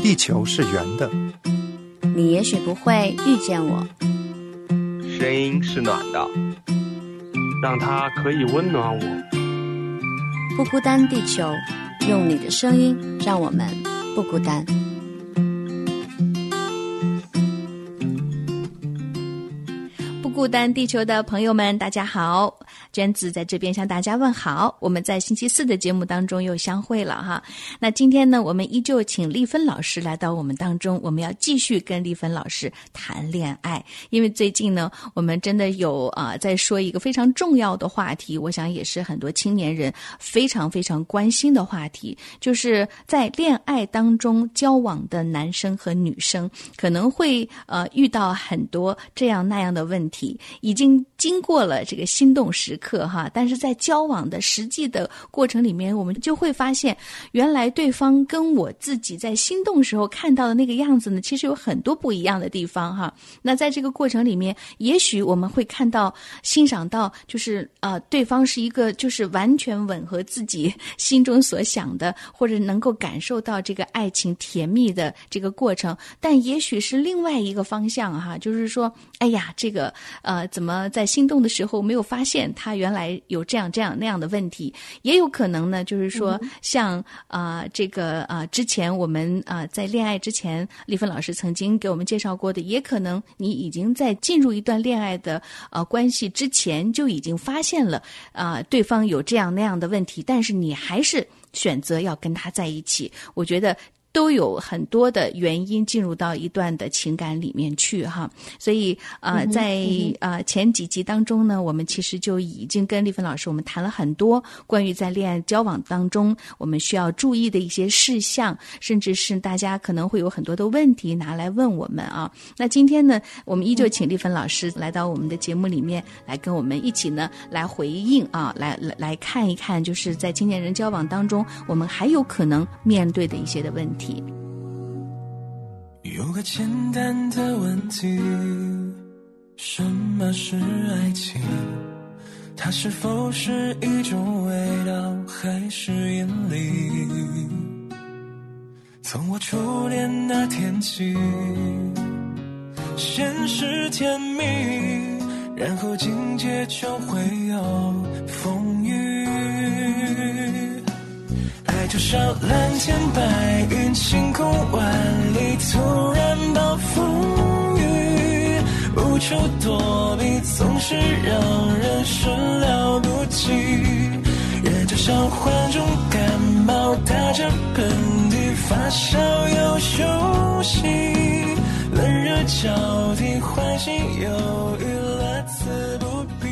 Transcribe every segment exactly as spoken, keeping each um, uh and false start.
地球是圆的。 你也许不会遇见我。 声音是暖的， 让它可以温暖我。 不孤单地球，用你的声音让我们不孤单。不孤单地球的朋友们，大家好，娟子在这边向大家问好。我们在星期四的节目当中又相会了哈。那今天呢，我们依旧请丽芬老师来到我们当中，我们要继续跟丽芬老师谈恋爱。因为最近呢，我们真的有啊、呃、在说一个非常重要的话题，我想也是很多青年人非常非常关心的话题，就是在恋爱当中交往的男生和女生可能会呃遇到很多这样那样的问题。已经经过了这个心动时刻哈，但是在交往的实际的过程里面，我们就会发现原来对方跟我自己在心动时候看到的那个样子呢，其实有很多不一样的地方哈。那在这个过程里面，也许我们会看到欣赏到就是呃对方是一个就是完全吻合自己心中所想的，或者能够感受到这个爱情甜蜜的这个过程，但也许是另外一个方向哈，就是说哎呀这个呃，怎么在心动的时候没有发现他原来有这样这样那样的问题？也有可能呢，就是说像啊、呃、这个啊、呃、之前我们啊、呃、在恋爱之前，丽芬老师曾经给我们介绍过的，也可能你已经在进入一段恋爱的呃关系之前就已经发现了啊、呃、对方有这样那样的问题，但是你还是选择要跟他在一起。我觉得都有很多的原因进入到一段的情感里面去哈，所以啊、呃，在啊、呃、前几集当中呢，我们其实就已经跟丽芬老师我们谈了很多关于在恋爱交往当中我们需要注意的一些事项，甚至是大家可能会有很多的问题拿来问我们啊。那今天呢，我们依旧请丽芬老师来到我们的节目里面来跟我们一起呢来回应啊，来来来看一看，就是在青年人交往当中，我们还有可能面对的一些的问题。 有个简单的问题，什么是爱情？它是否是一种味道，还是引力？从我初恋那天起，先是甜蜜，然后境界就会有风雨。爱就像蓝天白云，晴空万里，突然暴风雨，无处躲避，总是让人始料不及。人就像患重感冒，打着喷嚏，发烧又休息，冷热交替，欢喜忧郁，乐此不疲。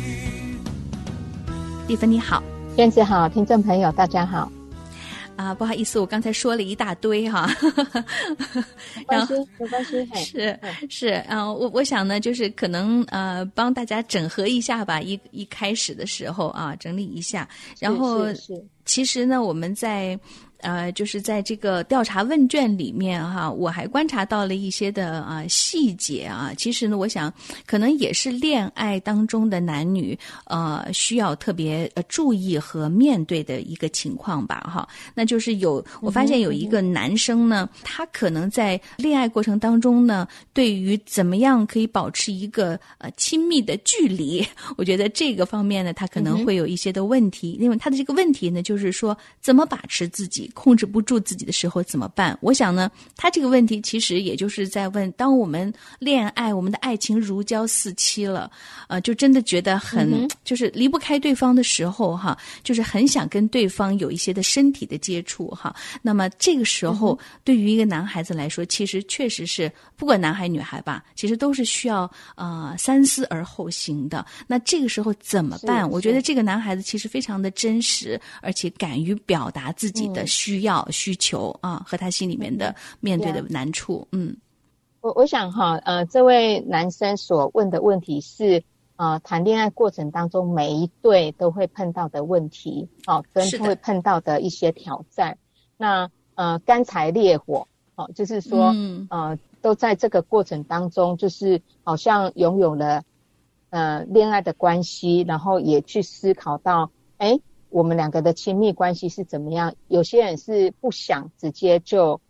丽芬你好。 娟子好，听众朋友大家好。 啊，不好意思，我刚才说了一大堆哈， 没关系，没关系， 是是，嗯、呃，我我想呢，就是可能呃，帮大家整合一下吧，一一开始的时候啊，整理一下，然后是是是其实呢，我们在。呃，就是在这个调查问卷里面哈，我还观察到了一些的啊、呃、细节啊。其实呢，我想可能也是恋爱当中的男女呃需要特别呃注意和面对的一个情况吧哈。那就是有我发现有一个男生呢，他可能在恋爱过程当中呢，对于怎么样可以保持一个呃亲密的距离，我觉得这个方面呢，他可能会有一些的问题。因为他的这个问题呢，就是说怎么把持自己。控制不住自己的时候怎么办？我想呢，他这个问题其实也就是在问，当我们恋爱，我们的爱情如胶似漆了，呃，就真的觉得很、嗯、就是离不开对方的时候哈，就是很想跟对方有一些的身体的接触哈。那么这个时候、嗯、对于一个男孩子来说，其实确实是不管男孩女孩吧，其实都是需要呃三思而后行的。那这个时候怎么办？我觉得这个男孩子其实非常的真实，而且敢于表达自己的、嗯需要需求啊，和他心里面的面对的难处。嗯， 我我想哈，呃，这位男生所问的问题是，呃，谈恋爱过程当中每一对都会碰到的问题，好、哦，跟会碰到的一些挑战。那呃，干柴烈火，哦，就是说，嗯、呃，都在这个过程当中，就是好像拥有了呃恋爱的关系，然后也去思考到，哎。我们两个的亲密关系是怎么样？有些人是不想直接就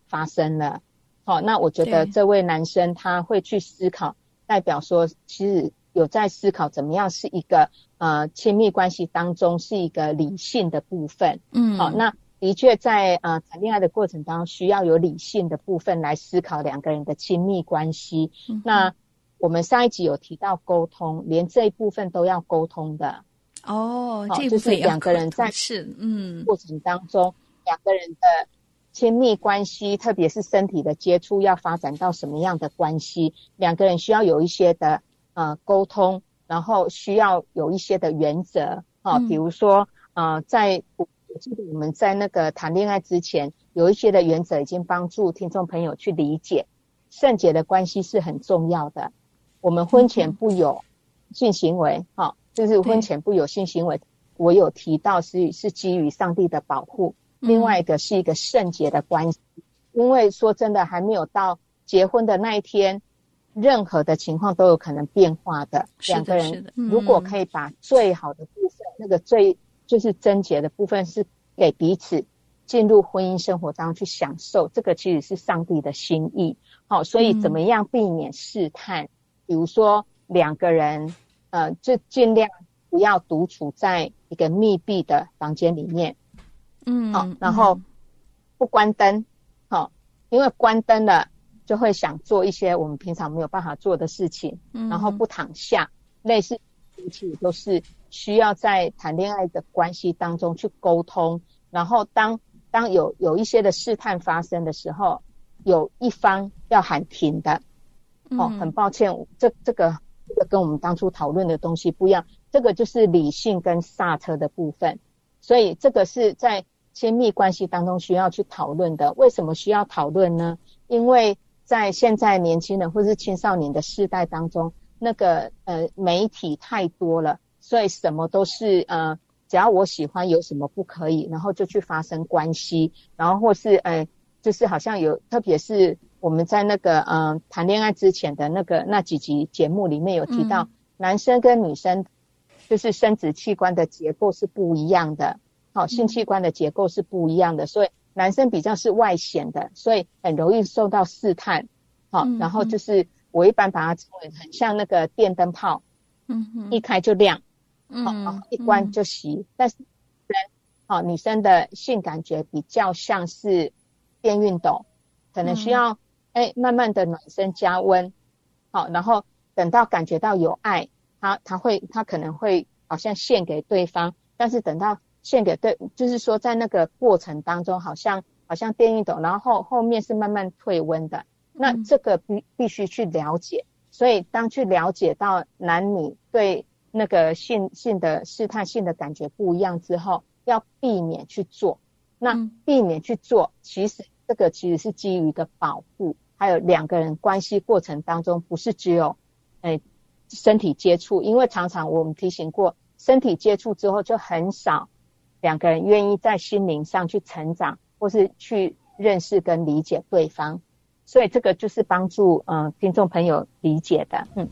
发生了。好、哦，那我觉得这位男生他会去思考，代表说其实有在思考怎么样是一个呃亲密关系当中是一个理性的部分。嗯，好、哦，那的确在呃谈恋爱的过程当中需要有理性的部分来思考两个人的亲密关系。嗯、那我们上一集有提到沟通，连这一部分都要沟通的。 哦， 哦这一部分就是两个人在是嗯过程当中，两个人的亲密关系，特别是身体的接触，要发展到什么样的关系？两个人需要有一些的呃沟通，然后需要有一些的原则啊、哦嗯，比如说呃，在我记得我们在那个谈恋爱之前，有一些的原则已经帮助听众朋友去理解，圣洁的关系是很重要的。我们婚前不有性行为，哈、嗯哦，就是婚前不有性行为，我有提到是是基于上帝的保护。另外一个是一个圣洁的关系、嗯、因为说真的还没有到结婚的那一天，任何的情况都有可能变化的。两个人如果可以把最好的部分、嗯、那个最就是贞洁的部分是给彼此进入婚姻生活当中去享受，这个其实是上帝的心意。好、哦，所以怎么样避免试探、嗯、比如说两个人呃，就尽量不要独处在一个密闭的房间里面。嗯，好、哦，然后不关灯，好、哦，因为关灯了就会想做一些我们平常没有办法做的事情，嗯、然后不躺下，类似夫妻都是需要在谈恋爱的关系当中去沟通，然后当当有有一些的试探发生的时候，有一方要喊停的，哦，很抱歉，这这个这个跟我们当初讨论的东西不一样，这个就是理性跟刹车的部分，所以这个是在亲密关系当中需要去讨论的。为什么需要讨论呢？因为在现在年轻人或是青少年的世代当中，那个呃媒体太多了，所以什么都是呃只要我喜欢有什么不可以，然后就去发生关系，然后或是呃就是好像有，特别是我们在那个呃谈恋爱之前的那个那几集节目里面有提到、嗯、男生跟女生就是生殖器官的结构是不一样的，好、哦，性器官的结构是不一样的，所以男生比较是外显的，所以很容易受到试探。好、哦嗯，然后就是我一般把它称为很像那个电灯泡，嗯，一开就亮，嗯，好、哦，一关就熄、嗯。但是，好、哦，女生的性感觉比较像是电熨斗，可能需要哎、嗯、慢慢的暖身加温，好、哦，然后等到感觉到有爱，他他会他可能会好像献给对方，但是等到献给对，就是说在那个过程当中，好像好像电熨斗，然后后后面是慢慢退温的。那这个必必须去了解，所以当去了解到男女对那个性性的试探性的感觉不一样之后，要避免去做。那避免去做，其实这个其实是基于一个保护，还有两个人关系过程当中，不是只有诶身体接触，因为常常我们提醒过，身体接触之后就很少两个人愿意在心灵上去成长，或是去认识跟理解对方。所以这个就是帮助呃听众朋友理解的。嗯，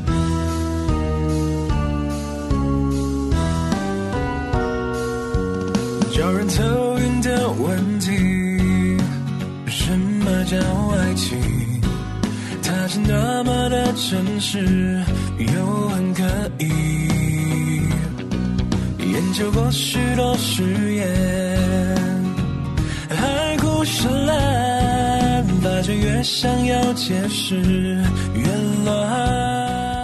叫人头晕的问题，什么叫爱情？它是那么的真实，又很可疑。研究过许多实验，海枯石烂，发觉越想要解释越乱。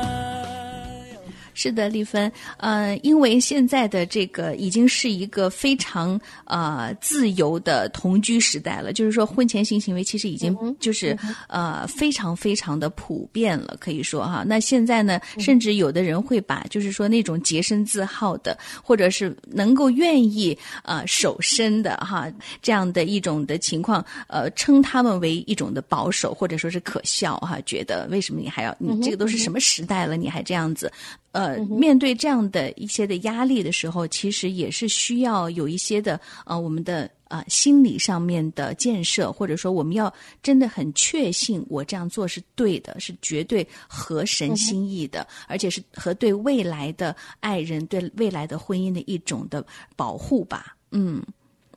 是的，丽芬，呃，因为现在的这个已经是一个非常呃自由的同居时代了，就是说婚前性行为其实已经就是呃非常非常的普遍了，可以说哈。那现在呢，甚至有的人会把就是说那种洁身自好的，或者是能够愿意呃守身的哈这样的一种的情况，呃称他们为一种的保守，或者说是可笑哈，觉得为什么你还要你这个都是什么时代了，你还这样子。呃，面对这样的一些的压力的时候，其实也是需要有一些的呃，我们的呃心理上面的建设，或者说我们要真的很确信我这样做是对的，是绝对合神心意的，而且是和对未来的爱人、对未来的婚姻的一种的保护吧。嗯，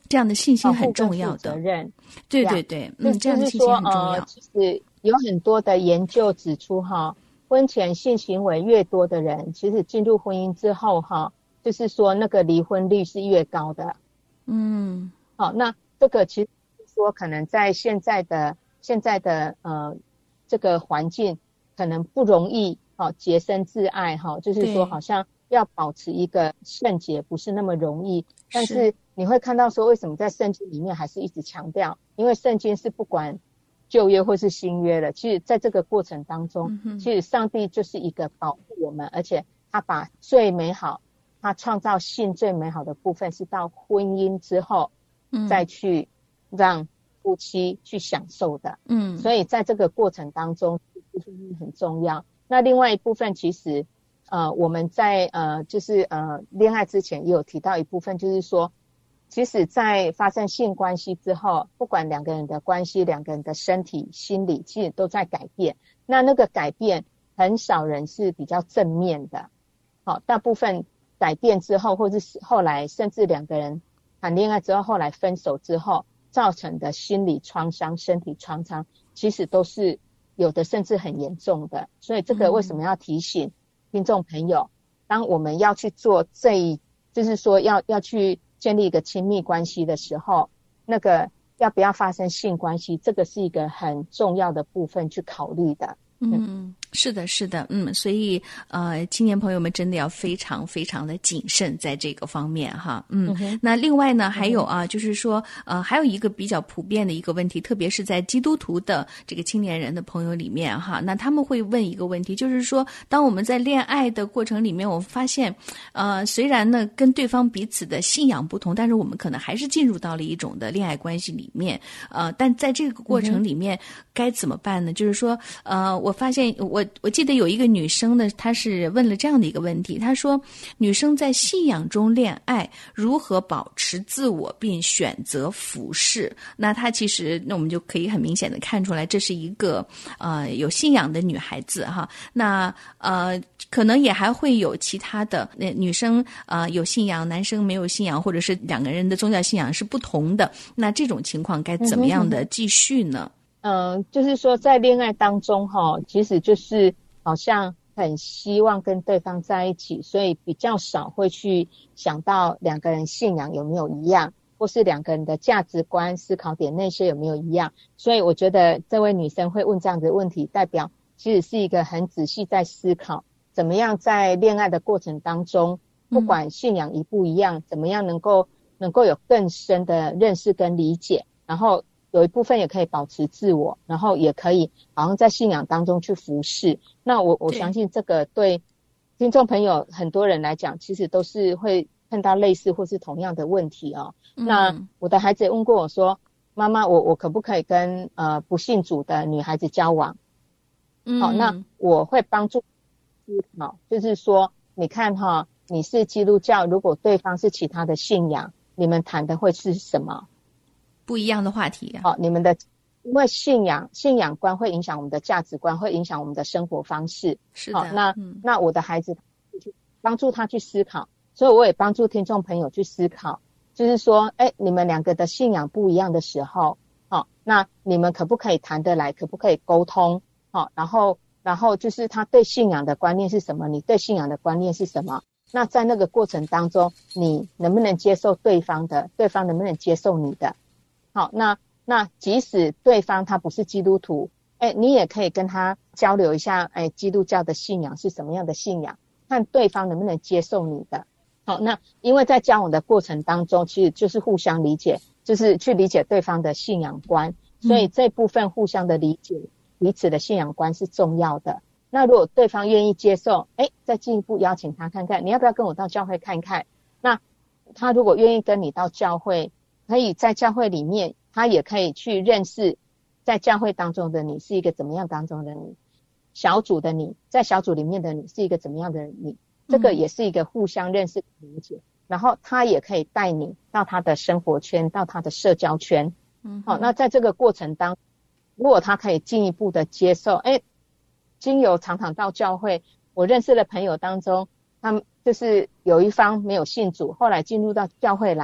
这样的信心很重要的。 责任， 对对对，嗯，这样的信心很重要。 呃、其实有很多的研究指出哈，婚前性行为越多的人，其实进入婚姻之后哈，就是说那个离婚率是越高的。嗯，好，那这个其实说可能在现在的现在的呃这个环境可能不容易哈洁身自爱哈，就是说好像要保持一个圣洁不是那么容易，但是你会看到说为什么在圣经里面还是一直强调，因为圣经是不管旧约或是新约的，其实在这个过程当中、嗯、其实上帝就是一个保护我们，而且他把最美好他创造性最美好的部分是到婚姻之后、嗯、再去让夫妻去享受的。嗯，所以在这个过程当中很重要。那另外一部分其实呃我们在呃就是呃恋爱之前也有提到一部分，就是说其实在发生性关系之后，不管两个人的关系，两个人的身体心理其实都在改变，那那个改变很少人是比较正面的。好，大部分改变之后，或是后来甚至两个人谈恋爱之后后来分手之后造成的心理创伤身体创伤，其实都是有的甚至很严重的。所以这个为什么要提醒听众朋友、嗯、当我们要去做这一就是说要要去建立一个亲密关系的时候，那个要不要发生性关系，这个是一个很重要的部分去考虑的。 嗯，是的，是的，嗯，所以呃，青年朋友们真的要非常非常的谨慎在这个方面哈，嗯，嗯那另外呢，还有啊，嗯、就是说呃，还有一个比较普遍的一个问题，特别是在基督徒的这个青年人的朋友里面哈，那他们会问一个问题，就是说，当我们在恋爱的过程里面，我发现呃，虽然呢跟对方彼此的信仰不同，但是我们可能还是进入到了一种的恋爱关系里面，呃，但在这个过程里面、嗯、该怎么办呢？就是说呃。我发现我我记得有一个女生呢，她是问了这样的一个问题，她说女生在信仰中恋爱如何保持自我并选择服侍。那她其实那我们就可以很明显的看出来，这是一个呃有信仰的女孩子哈。那呃可能也还会有其他的那女生呃有信仰，男生没有信仰，或者是两个人的宗教信仰是不同的，那这种情况该怎么样的继续呢？ 嗯，就是说在恋爱当中齁，其实就是好像很希望跟对方在一起，所以比较少会去想到两个人信仰有没有一样，或是两个人的价值观思考点那些有没有一样。所以我觉得这位女生会问这样的问题，代表其实是一个很仔细在思考怎么样在恋爱的过程当中，不管信仰一不一样、嗯、怎么样能够能够有更深的认识跟理解，然后有一部分也可以保持自我，然后也可以好像在信仰当中去服侍。那我我相信这个对听众朋友很多人来讲，其实都是会碰到类似或是同样的问题哦。嗯、那我的孩子也问过我说，妈妈，我我可不可以跟呃不信主的女孩子交往？嗯，好，那我会帮助思考，就是说，你看哈，你是基督教，如果对方是其他的信仰，你们谈的会是什么？ 不一样的话题啊。 好，你们的因为信仰信仰观会影响我们的价值观，会影响我们的生活方式。 是的。 好，那、嗯、那我的孩子帮助他去思考，所以我也帮助听众朋友去思考，就是说，哎，你们两个的信仰不一样的时候，好，那你们可不可以谈得来，可不可以沟通？好，然后然后就是他对信仰的观念是什么，你对信仰的观念是什么？那在那个过程当中，你能不能接受对方的，对方能不能接受你的？好，那那即使对方他不是基督徒，哎，你也可以跟他交流一下，哎，基督教的信仰是什么样的信仰，看对方能不能接受你的。好，那因为在交往的过程当中，其实就是互相理解，就是去理解对方的信仰观，所以这部分互相的理解彼此的信仰观是重要的。那如果对方愿意接受，哎，再进一步邀请他看看，你要不要跟我到教会看看？那他如果愿意跟你到教会，可以在教会里面，他也可以去认识在教会当中的你是一个怎么样当中的你，小组的你，在小组里面的你是一个怎么样的你，这个也是一个互相认识理解、嗯、然后他也可以带你到他的生活圈，到他的社交圈。嗯，好，那在这个过程当中，如果他可以进一步的接受，诶，经由常常到教会，我认识的朋友当中，他们就是有一方没有信主，后来进入到教会来，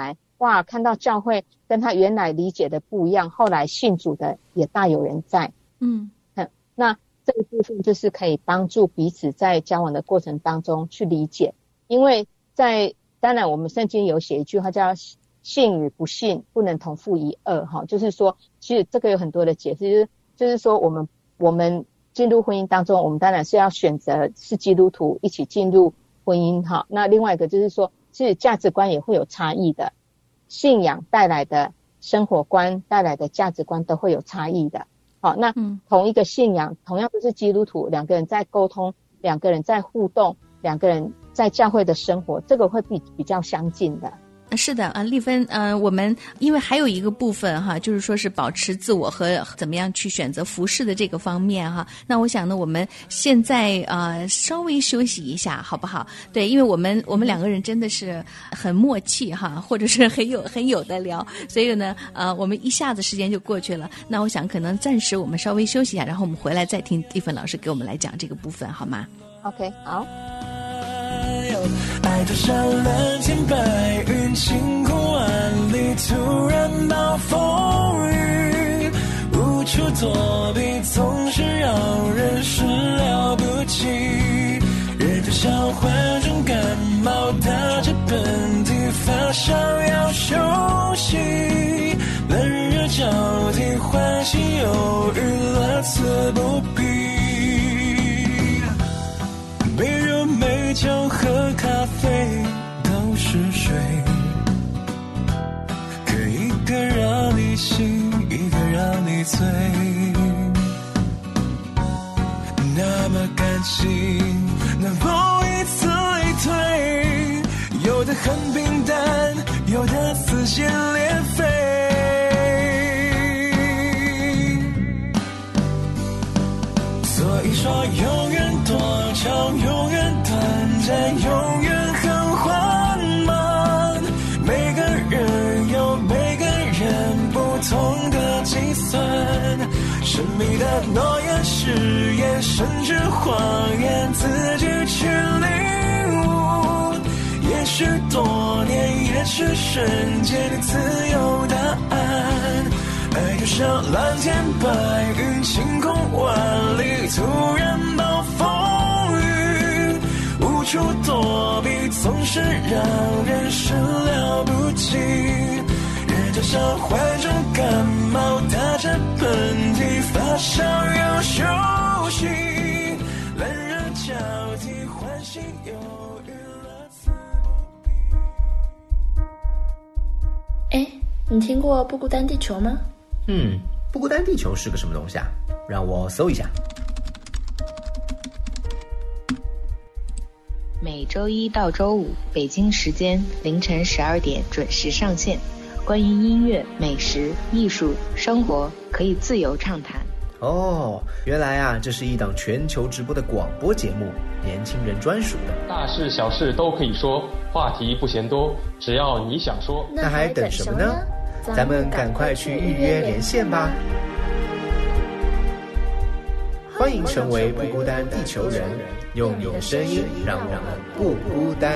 哇，看到教会跟他原来理解的不一样，后来信主的也大有人在。 嗯， 那这一部分就是可以帮助彼此在交往的过程当中去理解，因为在当然我们圣经有写一句话叫信与不信不能同负一軛哈，就是说其实这个有很多的解释，就是就是说我们我们进入婚姻当中，我们当然是要选择是基督徒一起进入婚姻哈。那另外一个就是说，其实价值观也会有差异的，信仰带来的生活观带来的价值观都会有差异的。好，那同一个信仰，同样都是基督徒，两个人在沟通，两个人在互动，两个人在教会的生活，这个会比比较相近的。 是的啊，丽芬，呃，我们因为还有一个部分哈，就是说是保持自我和怎么样去选择服饰的这个方面哈。那我想呢，我们现在呃稍微休息一下，好不好？对，因为我们我们两个人真的是很默契哈，或者是很有很有的聊，所以呢，呃，我们一下子时间就过去了。那我想可能暂时我们稍微休息一下，然后我们回来再听丽芬老师给我们来讲这个部分，好吗 ？OK， 好。 爱就像蓝天白云，晴空万里，突然暴风雨，无处躲避，总是让人始料不及。人就像患重感冒，打着喷嚏，发烧要休息，冷热交替，欢喜忧郁，乐此不疲。没有美酒和咖啡都是水，可一个让你醒，一个让你醉。那么感情能否以此类推？有的很平淡，有的撕心裂肺。所以说永远多长，永远短暂，永远很缓慢。每个人有每个人不同的计算，神秘的诺言誓言，甚至谎言，自己去领悟。也许多年，也许瞬间，自有答案。爱就像蓝天白云，晴空万里，突然暴风雨，无处躲避，总是让人始料不及。人就像患重感冒，打着喷嚏，发烧要休息，冷热交替，欢喜忧郁，乐此不疲。 哎，你听过不孤单地球吗？ 嗯，不孤单地球是个什么东西啊？让我搜一下。 每周一到周五北京时间凌晨十二点准时上线，关于音乐、美食、艺术、生活可以自由畅谈。 哦，原来啊，这是一档全球直播的广播节目，年轻人专属的。 大事小事都可以说，话题不嫌多，只要你想说。 那还等什么呢？咱们赶快去预约连线吧！欢迎成为不孤单地球人，用你的声音让我们不孤单。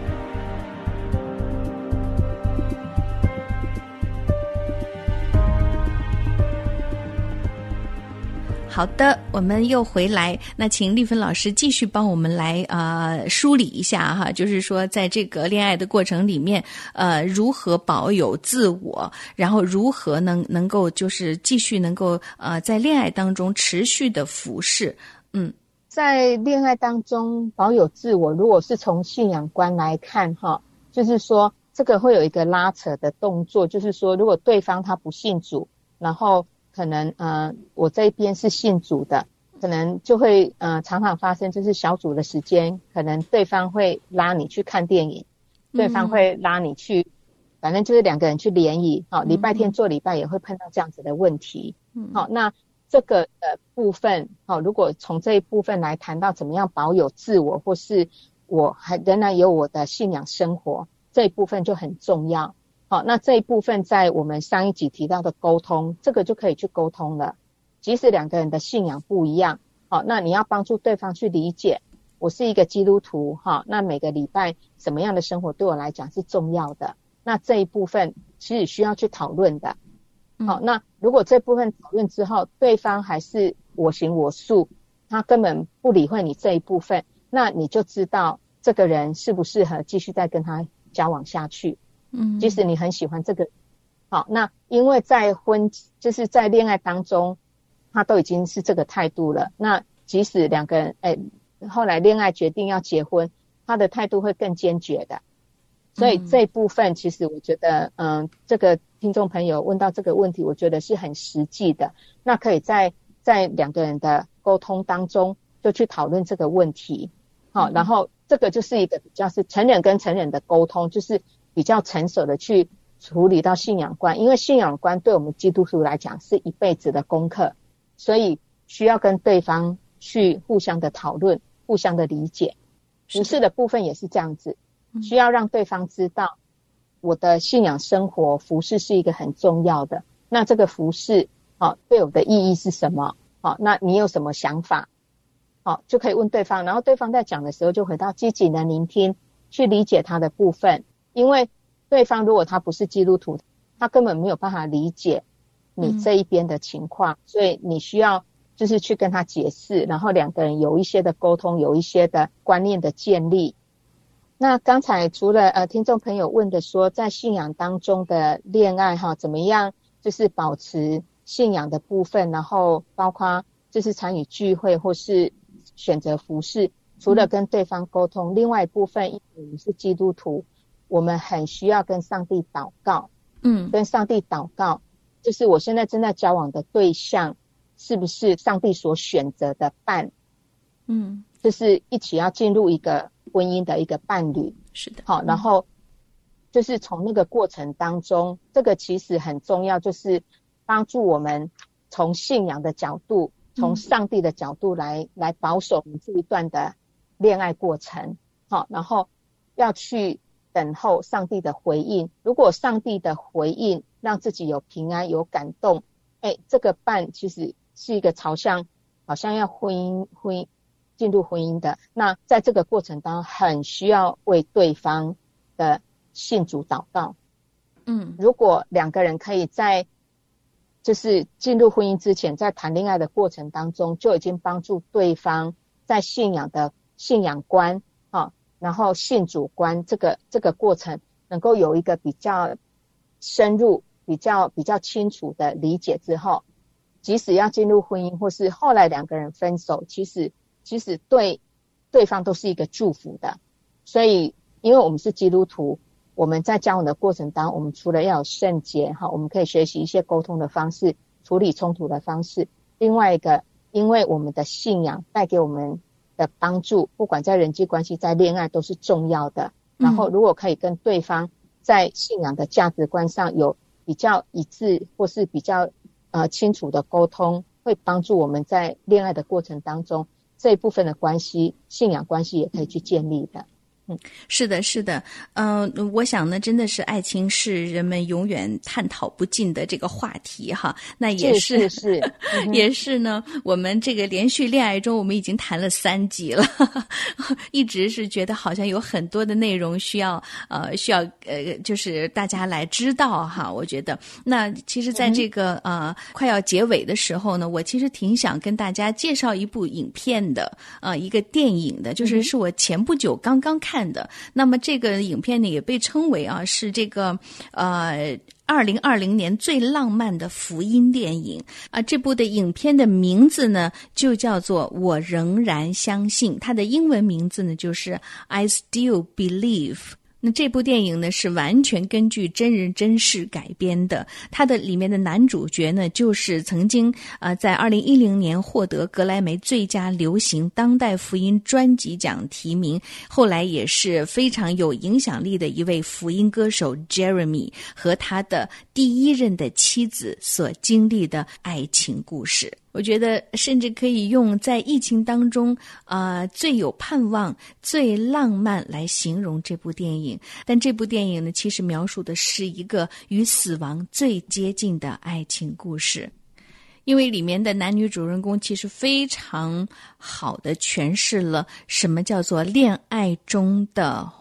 好的，我们又回来，那请丽芬老师继续帮我们来呃梳理一下哈，就是说在这个恋爱的过程里面，呃，如何保有自我，然后如何能能够就是继续能够呃在恋爱当中持续的服侍。嗯， 在恋爱当中保有自我，如果是从信仰观来看哈，就是说这个会有一个拉扯的动作，就是说如果对方他不信主，然后可能呃我这边是信主的，可能就会呃常常发生，就是小组的时间，可能对方会拉你去看电影，对方会拉你去，反正就是两个人去联谊，好、哦，礼拜天做礼拜也会碰到这样子的问题。好、哦，那这个的部分，好、哦，如果从这一部分来谈到怎么样保有自我，或是我还仍然有我的信仰生活，这一部分就很重要。好，那这一部分在我们上一集提到的沟通，这个就可以去沟通了。即使两个人的信仰不一样，好，那你要帮助对方去理解，我是一个基督徒，哈，那每个礼拜什么样的生活对我来讲是重要的。 那这一部分其实需要去讨论的。好，那如果这部分讨论之后，对方还是我行我素，他根本不理会你这一部分，那你就知道这个人适不适合继续再跟他交往下去。嗯，即使你很喜欢这个人，好，那因为在婚就是在恋爱当中，他都已经是这个态度了，那即使两个人哎后来恋爱决定要结婚，他的态度会更坚决的。所以这一部分其实我觉得嗯、呃，这个听众朋友问到这个问题，我觉得是很实际的，那可以在在两个人的沟通当中就去讨论这个问题。好，然后这个就是一个比较是成人跟成人的沟通，就是比较成熟的去处理到信仰观，因为信仰观对我们基督徒来讲是一辈子的功课，所以需要跟对方去互相的讨论，互相的理解。服事的部分也是这样子，需要让对方知道我的信仰生活服事是一个很重要的，那这个服事好、哦、对我的意义是什么，好、哦，那你有什么想法，好、哦，就可以问对方，然后对方在讲的时候就回到积极的聆听，去理解他的部分。因为对方如果他不是基督徒，他根本没有办法理解你这一边的情况、嗯、所以你需要就是去跟他解释，然后两个人有一些的沟通，有一些的观念的建立。那刚才除了呃听众朋友问的说在信仰当中的恋爱哈，怎么样就是保持信仰的部分，然后包括就是参与聚会或是选择服事，除了跟对方沟通、嗯、另外一部分因为我们是基督徒，我们很需要跟上帝祷告。嗯，跟上帝祷告，就是我现在正在交往的对象是不是上帝所选择的伴，嗯，就是一起要进入一个婚姻的一个伴侣。 是的， 好，然后就是从那个过程当中，这个其实很重要，就是帮助我们从信仰的角度，从上帝的角度来、嗯、来保守我们这一段的恋爱过程。好，然后要去等候上帝的回应，如果上帝的回应让自己有平安有感动，哎，这个伴其实是一个朝向好像要婚姻婚姻进入婚姻的，那在这个过程当中很需要为对方的信主祷告。嗯，如果两个人可以在就是进入婚姻之前，在谈恋爱的过程当中就已经帮助对方在信仰的信仰观啊，然后信主观这个这个过程能够有一个比较深入比较比较清楚的理解之后，即使要进入婚姻或是后来两个人分手，其实其实对对方都是一个祝福的。所以因为我们是基督徒，我们在交往的过程当中，我们除了要有圣洁，我们可以学习一些沟通的方式，处理冲突的方式，另外一个因为我们的信仰带给我们的帮助，不管在人际关系在恋爱都是重要的。然后如果可以跟对方在信仰的价值观上有比较一致或是比较呃清楚的沟通，会帮助我们在恋爱的过程当中这一部分的关系信仰关系也可以去建立的。 嗯，是的，是的，嗯、呃，我想呢，真的是爱情是人们永远探讨不尽的这个话题哈。那也是是是，是嗯、也是呢。我们这个连续恋爱中，我们已经谈了三集了，一直是觉得好像有很多的内容需要呃需要呃，就是大家来知道哈。我觉得，那其实在这个、嗯、呃快要结尾的时候呢，我其实挺想跟大家介绍一部影片的，呃，一个电影的，就是是我前不久刚刚看。的，那么这个影片呢也被称为啊是这个呃二零二零年最浪漫的福音电影啊。这部的影片的名字呢就叫做我仍然相信，它的英文名字呢就是 I Still Believe。那这部电影呢是完全根据真人真事改编的，它的里面的男主角呢就是曾经呃在二零一零年获得格莱美最佳流行当代福音专辑奖提名，后来也是非常有影响力的一位福音歌手 Jeremy 和他的第一任的妻子所经历的爱情故事。我觉得甚至可以用在疫情当中啊、呃、最有盼望最浪漫来形容这部电影。但这部电影呢其实描述的是一个与死亡最接近的爱情故事，因为里面的男女主人公其实非常好的诠释了什么叫做恋爱中的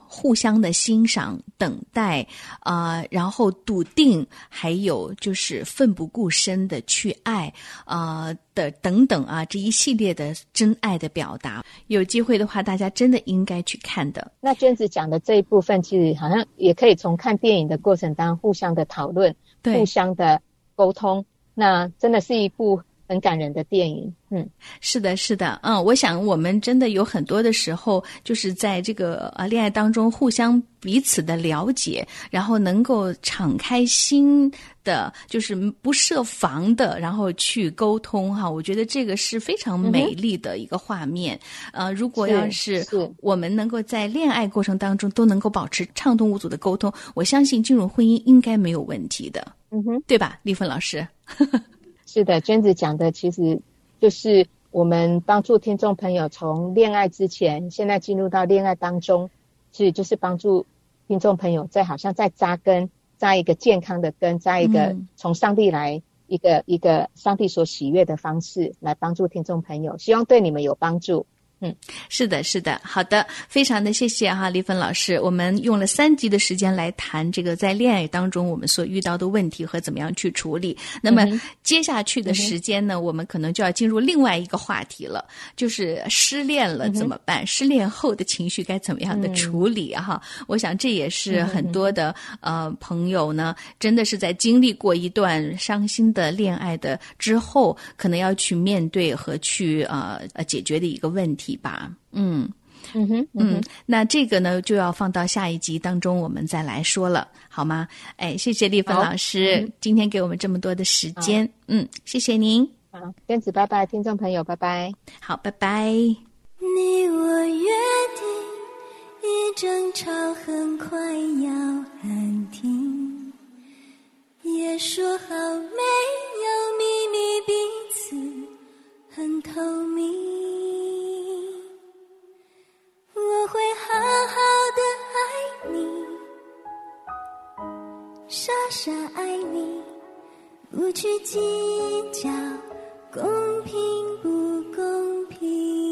互相的欣赏、等待啊、呃，然后笃定，还有就是奋不顾身的去爱啊、呃、的等等啊，这一系列的真爱的表达，有机会的话，大家真的应该去看的。 那娟子讲的这一部分，其实好像也可以从看电影的过程当中互相的讨论，互相的沟通，那真的是一部很感人的电影。嗯， 是的，是的，嗯，我想我们真的有很多的时候，就是在这个呃恋爱当中互相彼此的了解，然后能够敞开心的，就是不设防的，然后去沟通哈。我觉得这个是非常美丽的一个画面。嗯、呃，如果要是我们能够在恋爱过程当中都能够保持畅通无阻的沟通，我相信进入婚姻应该没有问题的。 嗯哼， 对吧，丽芬老师？ 是的，娟子讲的其实就是我们帮助听众朋友从恋爱之前，现在进入到恋爱当中，其实就是帮助听众朋友在好像在扎根，扎一个健康的根，扎一个从上帝来一个、嗯、一个上帝所喜悦的方式来帮助听众朋友，希望对你们有帮助。嗯， 是的，是的，好的，非常的谢谢哈，丽芬老师。我们用了三集的时间来谈这个在恋爱当中我们所遇到的问题和怎么样去处理。那么、嗯、接下去的时间呢、嗯，我们可能就要进入另外一个话题了，就是失恋了怎么办？嗯、失恋后的情绪该怎么样的处理啊？哈、嗯，我想这也是很多的、嗯、呃朋友呢，真的是在经历过一段伤心的恋爱的之后，可能要去面对和去呃呃解决的一个问题。吧，嗯嗯哼， 嗯，嗯那这个呢就要放到下一集当中我们再来说了，好吗？哎，谢谢丽芬老师、嗯、今天给我们这么多的时间，嗯，谢谢您。 好，娟子拜拜，听众朋友拜拜。 好，拜拜。 你我约定，一争吵很快要喊停，也说好没有秘密，彼此很透明。我会好好的爱你，傻傻爱你，不去计较公平不公平。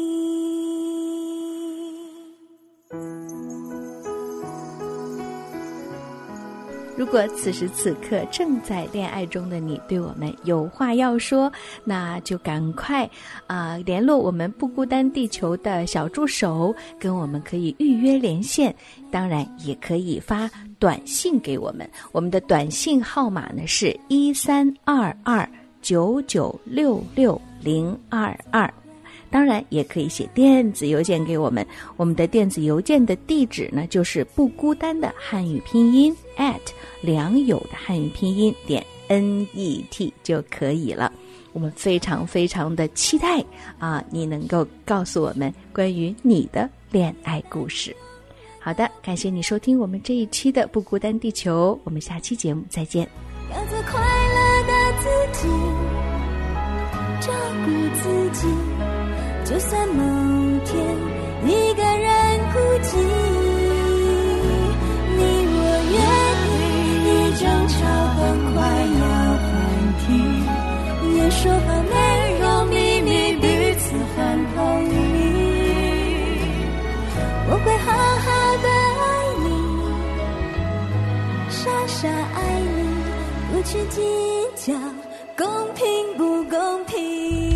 如果此时此刻正在恋爱中的你对我们有话要说，那就赶快啊、呃、联络我们不孤单地球的小助手，跟我们可以预约连线，当然也可以发短信给我们，我们的短信号码呢是一三二二九九六六零二二。当然也可以写电子邮件给我们，我们的电子邮件的地址呢就是不孤单的汉语拼音 at 良友的汉语拼音点 net 就可以了。我们非常非常的期待啊，你能够告诉我们关于你的恋爱故事。好的，感谢你收听我们这一期的不孤单地球，我们下期节目再见。 要做快乐的自己，照顾自己，就算某天一个人孤寂，你我约定一争吵很快要喊停，也说好没有秘密，彼此很透明。我会好好的爱你，傻傻爱你，不去计较公平不公平。